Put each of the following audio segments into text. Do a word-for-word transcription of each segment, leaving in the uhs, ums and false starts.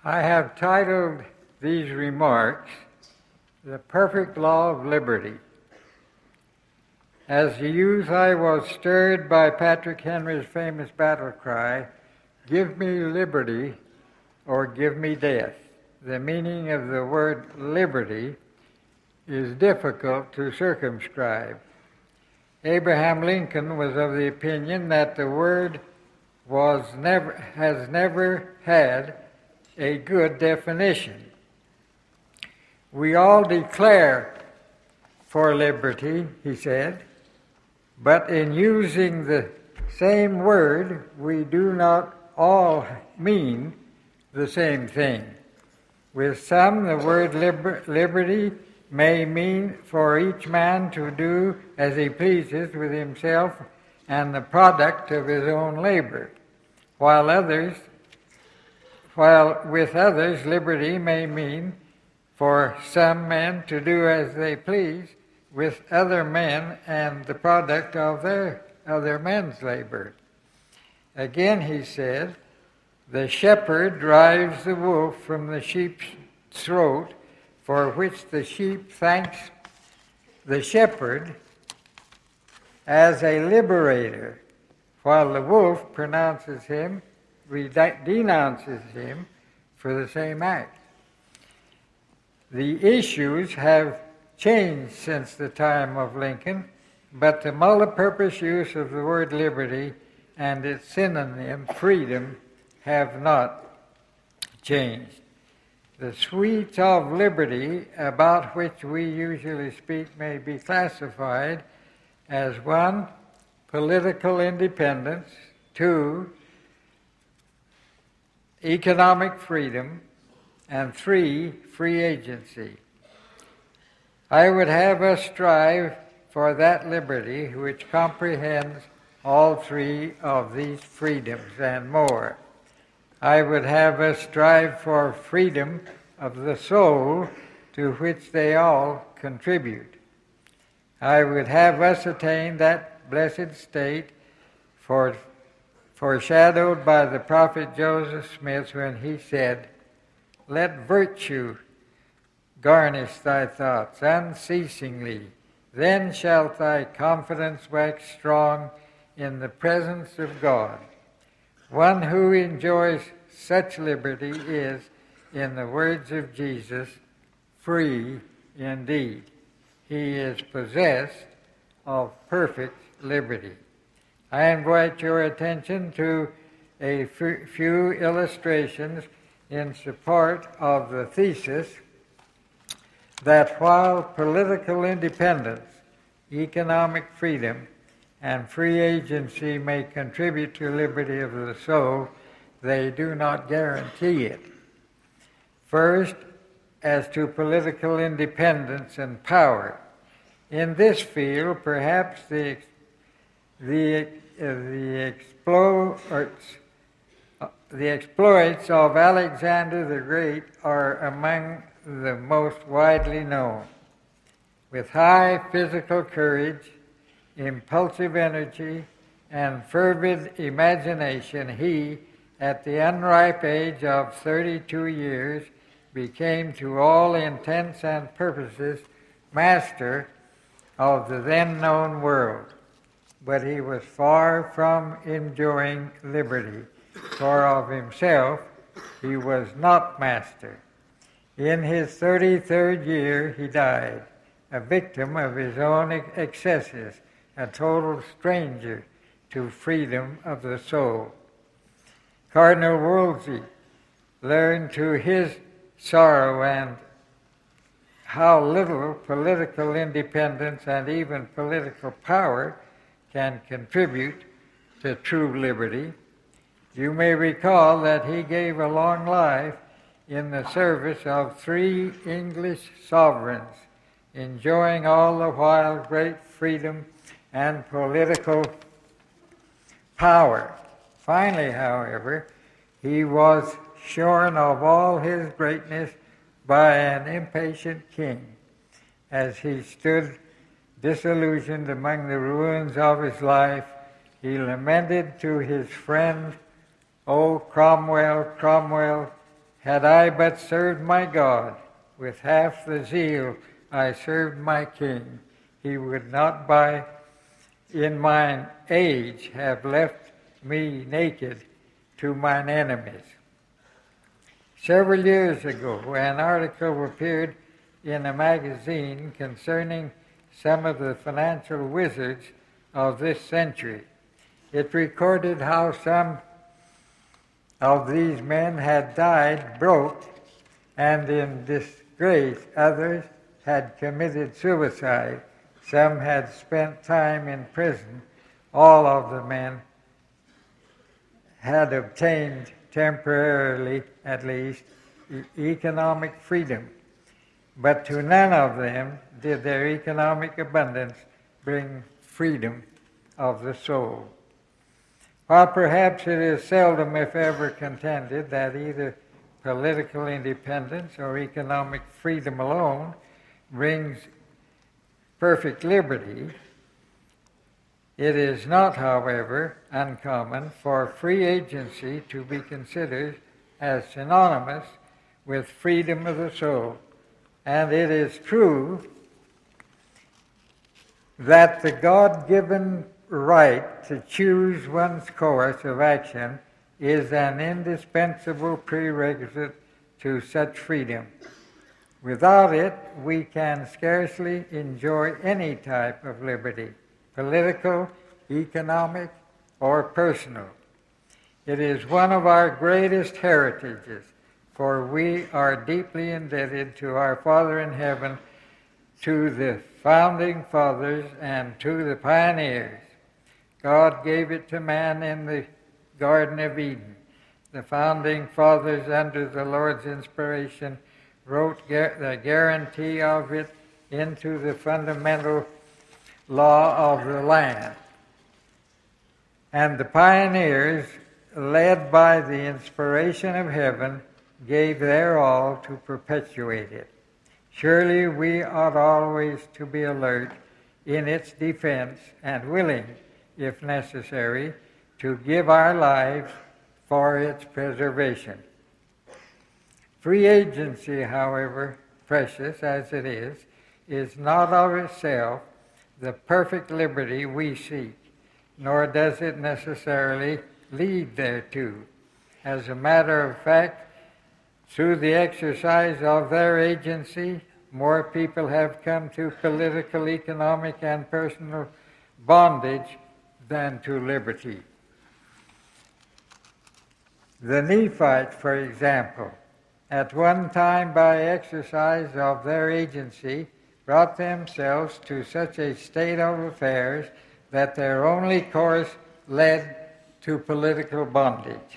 I have titled these remarks, The Perfect Law of Liberty. As a youth, I was stirred by Patrick Henry's famous battle cry, "Give me liberty or give me death." The meaning of the word liberty is difficult to circumscribe. Abraham Lincoln was of the opinion that the word was never, has never had a good definition. We all declare for liberty, he said, but in using the same word, we do not all mean the same thing. With some, the word liber- liberty may mean for each man to do as he pleases with himself and the product of his own labor, while others, while with others, liberty may mean for some men to do as they please with other men and the product of their other men's labor. Again, he said, the shepherd drives the wolf from the sheep's throat, for which the sheep thanks the shepherd as a liberator, while the wolf pronounces him, denounces him for the same act. The issues have changed since the time of Lincoln, but the multipurpose use of the word liberty and its synonym, freedom, have not changed. The sweets of liberty about which we usually speak may be classified as one, political independence, two, economic freedom, and three, free agency. I would have us strive for that liberty which comprehends all three of these freedoms and more. I would have us strive for freedom of the soul, to which they all contribute. I would have us attain that blessed state for, foreshadowed by the prophet Joseph Smith when he said, "Let virtue garnish thy thoughts unceasingly, then shalt thy confidence wax strong in the presence of God." One who enjoys such liberty is, in the words of Jesus, free indeed. He is possessed of perfect liberty. I invite your attention to a few illustrations in support of the thesis that while political independence, economic freedom, and free agency may contribute to liberty of the soul, they do not guarantee it. First, as to political independence and power. In this field, perhaps the the uh, the, exploits, uh, the exploits of Alexander the Great are among the most widely known. With high physical courage, impulsive energy, and fervid imagination, he, at the unripe age of thirty-two years, became to all intents and purposes master of the then known world. But he was far from enjoying liberty, for of himself he was not master. In his thirty-third year he died, a victim of his own excesses, a total stranger to freedom of the soul. Cardinal Wolsey learned to his sorrow and how little political independence and even political power can contribute to true liberty. You may recall that he gave a long life in the service of three English sovereigns, enjoying all the while great freedom and political power. Finally, however, he was shorn of all his greatness by an impatient king. As he stood disillusioned among the ruins of his life, he lamented to his friend, "O Cromwell, Cromwell, Had I but served my God with half the zeal I served my King, he would not by in mine age have left me naked to mine enemies. Several years ago, an article appeared in a magazine concerning some of the financial wizards of this century. It recorded how some of these men had died broke and in disgrace. Others had committed suicide. Some had spent time in prison. All of the men had obtained, temporarily at least, e- economic freedom. But to none of them did their economic abundance bring freedom of the soul. While perhaps it is seldom, if ever, contended that either political independence or economic freedom alone brings perfect liberty, it is not, however, uncommon for free agency to be considered as synonymous with freedom of the soul. And it is true that the God-given right to choose one's course of action is an indispensable prerequisite to such freedom. Without it, we can scarcely enjoy any type of liberty, political, economic, or personal. It is one of our greatest heritages, for we are deeply indebted to our Father in heaven, to the founding fathers, and to the pioneers. God gave it to man in the Garden of Eden. The founding fathers, under the Lord's inspiration, wrote the guarantee of it into the fundamental law of the land. And the pioneers, led by the inspiration of heaven, gave their all to perpetuate it. Surely we ought always to be alert in its defense and willing, if necessary, to give our lives for its preservation. Free agency, however, precious as it is, is not of itself the perfect liberty we seek, nor does it necessarily lead thereto. As a matter of fact, through the exercise of their agency, more people have come to political, economic, and personal bondage than to liberty. The Nephites, for example, at one time by exercise of their agency, brought themselves to such a state of affairs that their only course led to political bondage.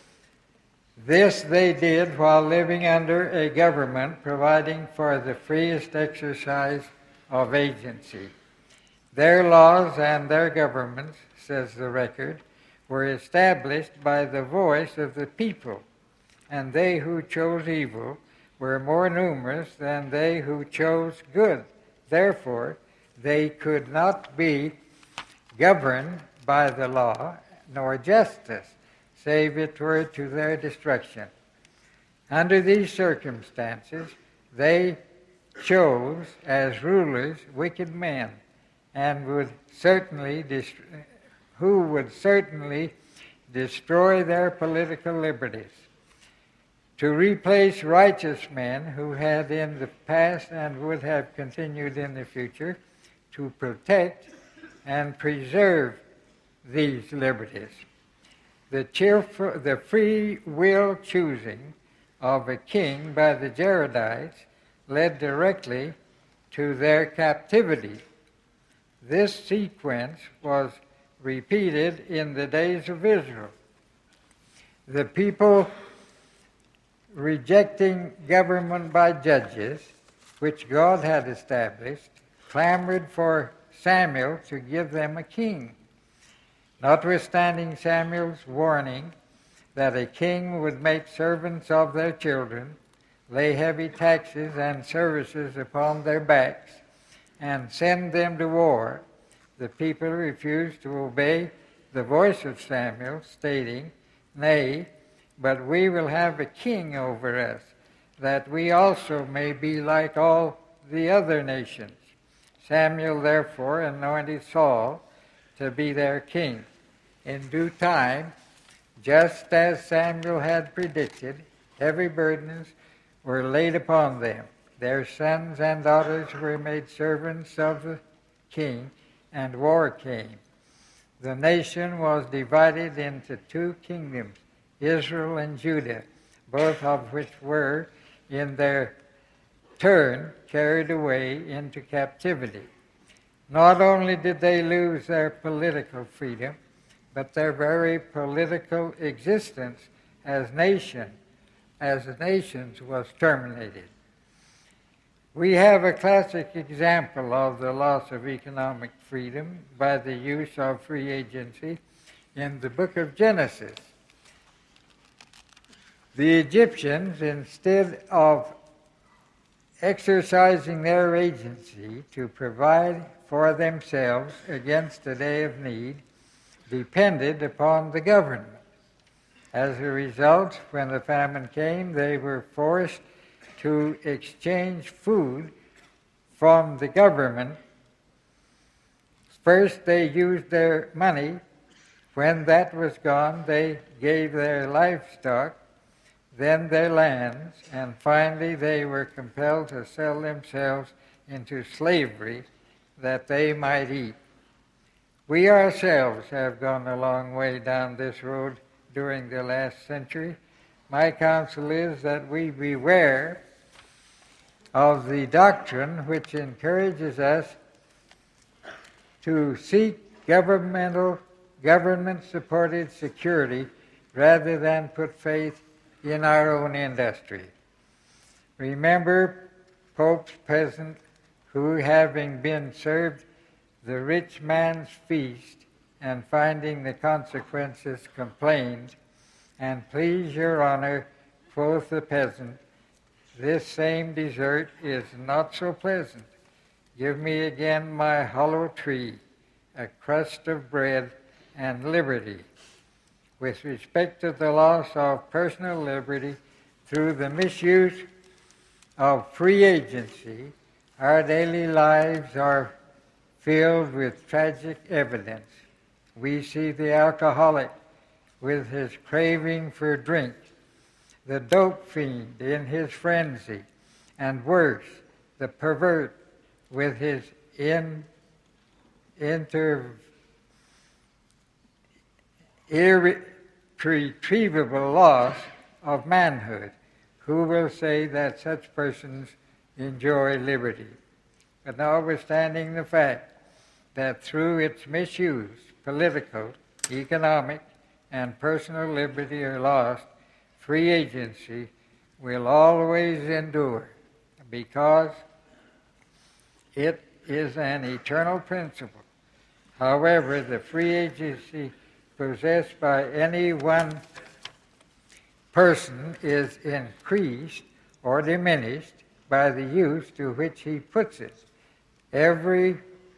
This they did while living under a government providing for the freest exercise of agency. Their laws and their governments, says the record, were established by the voice of the people, and they who chose evil were more numerous than they who chose good. Therefore, they could not be governed by the law nor justice, save it were to their destruction. Under these circumstances, they chose as rulers wicked men, and would certainly dest- who would certainly destroy their political liberties, to replace righteous men who had in the past and would have continued in the future to protect and preserve these liberties. The, cheerful, the free will choosing of a king by the Jaredites led directly to their captivity. This sequence was repeated in the days of Israel. The people, rejecting government by judges, which God had established, clamored for Samuel to give them a king. Notwithstanding Samuel's warning that a king would make servants of their children, lay heavy taxes and services upon their backs, and send them to war, the people refused to obey the voice of Samuel, stating, "Nay, but we will have a king over us, that we also may be like all the other nations. Samuel therefore anointed Saul to be their king. In due time, just as Samuel had predicted, heavy burdens were laid upon them. Their sons and daughters were made servants of the king, and war came. The nation was divided into two kingdoms, Israel and Judah, both of which were, in their turn, carried away into captivity. Not only did they lose their political freedom, but their very political existence as nation, as nations was terminated. We have a classic example of the loss of economic freedom by the use of free agency in the book of Genesis. The Egyptians, instead of exercising their agency to provide for themselves against a day of need, depended upon the government. As a result, when the famine came, they were forced to exchange food from the government. First, they used their money. When that was gone, they gave their livestock, then their lands, and finally they were compelled to sell themselves into slavery that they might eat. We ourselves have gone a long way down this road during the last century. My counsel is that we beware of the doctrine which encourages us to seek governmental, government-supported security rather than put faith in our own industry. Remember Pope's peasant who, having been served the rich man's feast and finding the consequences, complained, "And please your honor," quoth the peasant, "this same dessert is not so pleasant. Give me again my hollow tree, a crust of bread, and liberty." With respect to the loss of personal liberty through the misuse of free agency, our daily lives are filled with tragic evidence. We see the alcoholic with his craving for drink, the dope fiend in his frenzy, and worse, the pervert with his in, inter, irretrievable loss of manhood. Who will say that such persons enjoy liberty? But notwithstanding the fact that through its misuse, political, economic, and personal liberty are lost, free agency will always endure, because it is an eternal principle. However, the free agency possessed by any one person is increased or diminished by the use to which he puts it. Every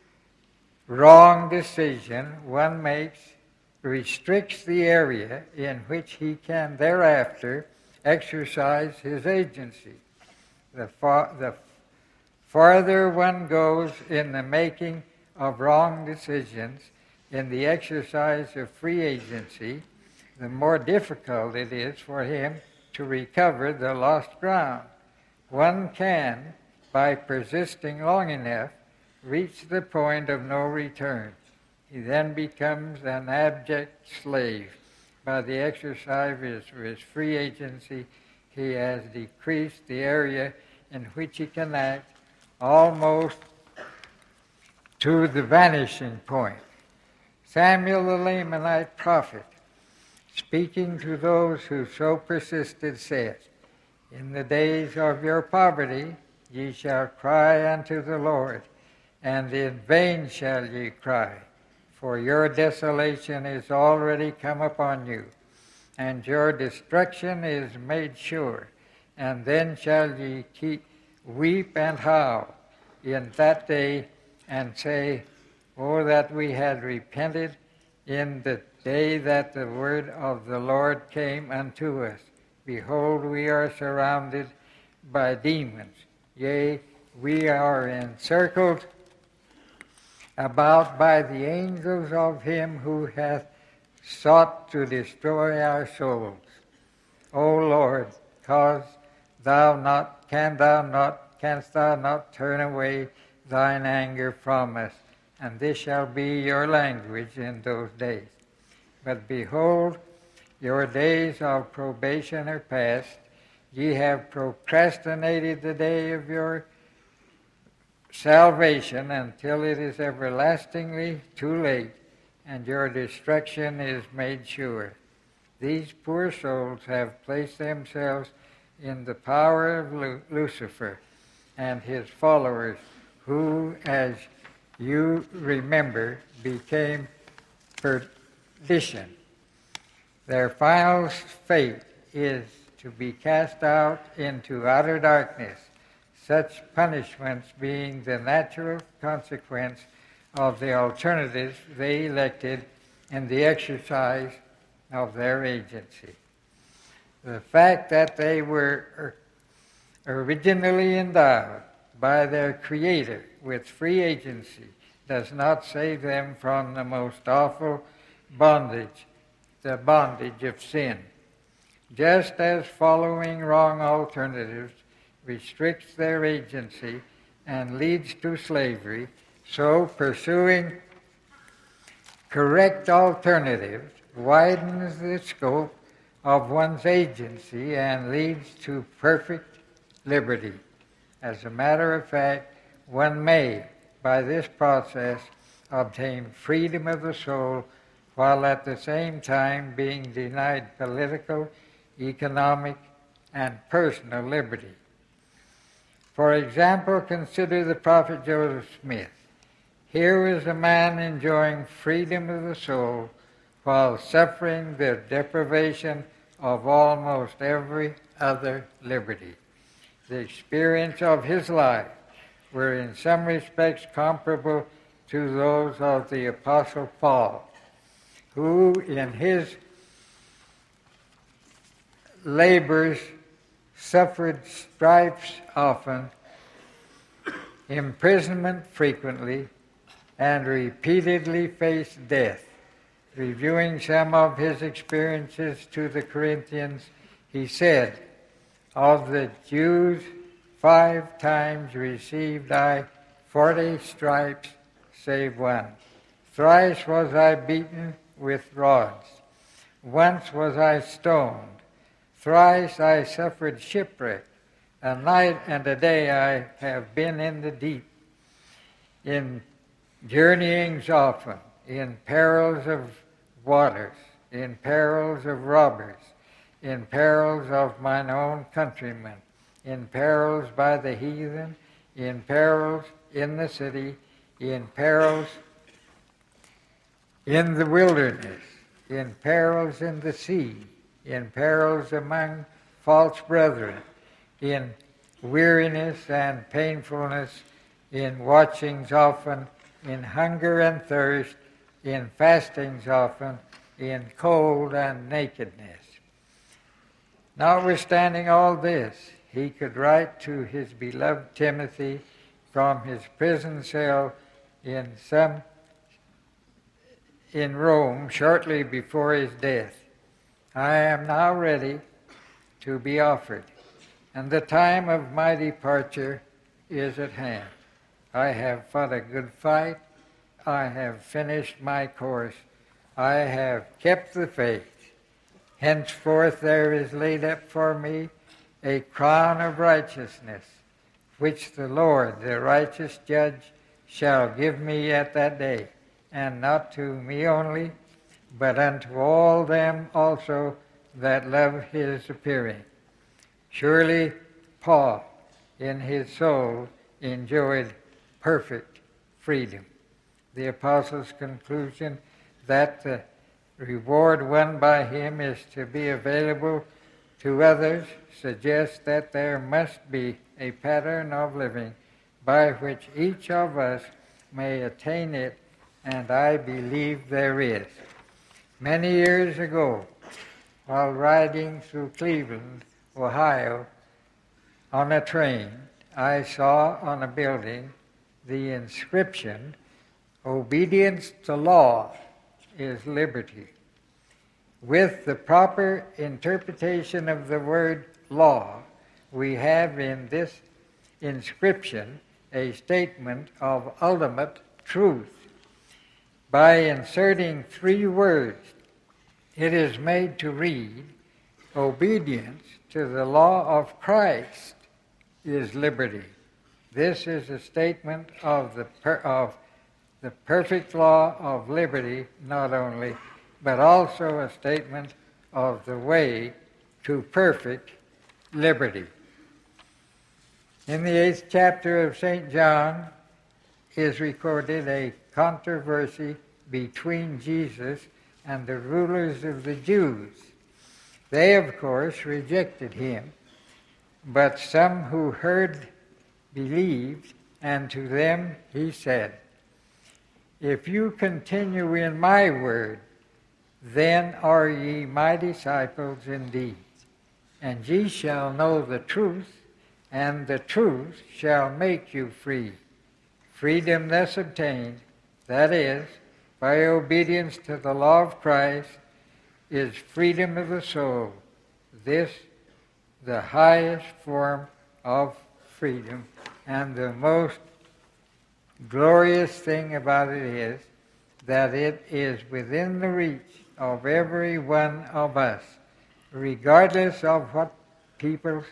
wrong decision one makes restricts the area in which he can thereafter exercise his agency. The, far, the farther one goes in the making of wrong decisions in the exercise of free agency, the more difficult it is for him to recover the lost ground. One can, by persisting long enough, reach the point of no return. He then becomes an abject slave. By the exercise of his, his free agency, he has decreased the area in which he can act almost to the vanishing point. Samuel the Lamanite prophet, speaking to those who so persisted, said, "In the days of your poverty ye shall cry unto the Lord, and in vain shall ye cry, for your desolation is already come upon you, and your destruction is made sure. And then shall ye keep, weep and howl in that day, and say, Oh, that we had repented in the day that the word of the Lord came unto us. Behold, we are surrounded by demons. Yea, we are encircled about by the angels of him who hath sought to destroy our souls. O Lord, cause thou not, can thou not, canst thou not turn away thine anger from us? And this shall be your language in those days. But behold, your days of probation are past. Ye have procrastinated the day of your salvation until it is everlastingly too late, and your destruction is made sure. These poor souls have placed themselves in the power of Lu- Lucifer and his followers, who, as you remember, became perdition. Their final fate is to be cast out into outer darkness, such punishments being the natural consequence of the alternatives they elected in the exercise of their agency. The fact that they were originally endowed by their Creator with free agency does not save them from the most awful bondage, the bondage of sin. Just as following wrong alternatives restricts their agency and leads to slavery, so pursuing correct alternatives widens the scope of one's agency and leads to perfect liberty. As a matter of fact, one may, by this process, obtain freedom of the soul while at the same time being denied political, economic, and personal liberty. For example, consider the prophet Joseph Smith. Here was a man enjoying freedom of the soul while suffering the deprivation of almost every other liberty. The experience of his life were in some respects comparable to those of the Apostle Paul, who in his labors suffered stripes often, imprisonment frequently, and repeatedly faced death. Reviewing some of his experiences to the Corinthians, he said, "Of the Jews five times received I forty stripes, save one. Thrice was I beaten with rods. Once was I stoned. Thrice I suffered shipwreck. A night and a day I have been in the deep, in journeyings often, in perils of waters, in perils of robbers, in perils of mine own countrymen, in perils by the heathen, in perils in the city, in perils in the wilderness, in perils in the sea, in perils among false brethren, in weariness and painfulness, in watchings often, in hunger and thirst, in fastings often, in cold and nakedness." Notwithstanding all this, he could write to his beloved Timothy from his prison cell in some in Rome shortly before his death, "I am now ready to be offered, and the time of my departure is at hand. I have fought a good fight. I have finished my course. I have kept the faith. Henceforth there is laid up for me a crown of righteousness, which the Lord, the righteous judge, shall give me at that day, and not to me only, but unto all them also that love his appearing." Surely Paul, in his soul, enjoyed perfect freedom. The apostle's conclusion that the reward won by him is to be available to others suggests that there must be a pattern of living by which each of us may attain it, and I believe there is. Many years ago, while riding through Cleveland, Ohio, on a train, I saw on a building the inscription, "Obedience to law is liberty." With the proper interpretation of the word law, we have in this inscription a statement of ultimate truth. By inserting three words, it is made to read, "Obedience to the law of Christ is liberty." This is a statement of the per- of the perfect law of liberty, not only, but also a statement of the way to perfect liberty. In the eighth chapter of Saint John is recorded a controversy between Jesus and the rulers of the Jews. They, of course, rejected him, but some who heard believed, and to them he said, "If you continue in my word, then are ye my disciples indeed, and ye shall know the truth, and the truth shall make you free." Freedom thus obtained, that is, by obedience to the law of Christ, is freedom of the soul. This, the highest form of freedom, and the most glorious thing about it is that it is within the reach of every one of us, regardless of what people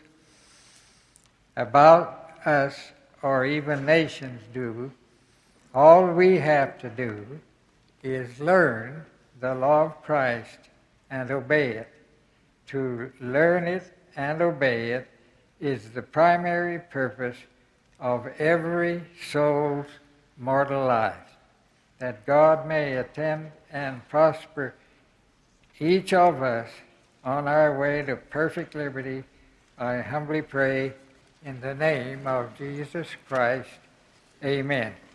about us or even nations do. All we have to do is learn the law of Christ and obey it. To learn it and obey it is the primary purpose of every soul's mortal life. That God may attend and prosper each of us on our way to perfect liberty, I humbly pray in the name of Jesus Christ. Amen.